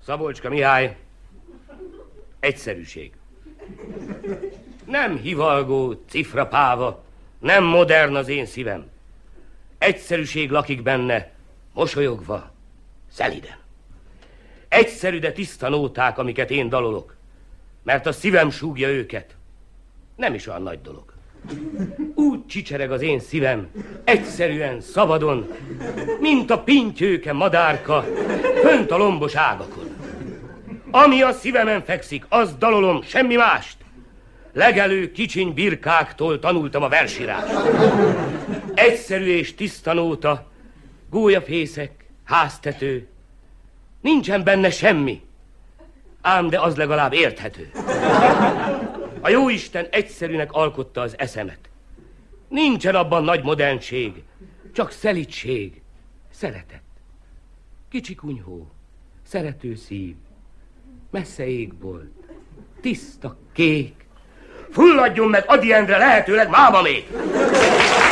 Szabolcska Mihály, egyszerűség. Nem hivalgó, cifrapáva, nem modern az én szívem. Egyszerűség lakik benne, mosolyogva, szeliden. Egyszerű, de tiszta nóták, amiket én dalolok, mert a szívem súgja őket. Nem is olyan nagy dolog. Úgy csicsereg az én szívem, egyszerűen, szabadon, mint a pintyőke madárka, fönt a lombos ágakon. Ami a szívemen fekszik, azt dalolom, semmi mást. Legelő kicsiny birkáktól tanultam a versírást. Egyszerű és tiszta nóta, gólyafészek, háztető. Nincsen benne semmi, ám de az legalább érthető. A jóisten egyszerűnek alkotta az eszemet. Nincsen abban nagy modernség, csak szelídség, szeretet. Kicsi kunyhó, szerető szív, messze égbolt, tiszta kék. Fulladjon meg Ady Endre lehetőleg máma még!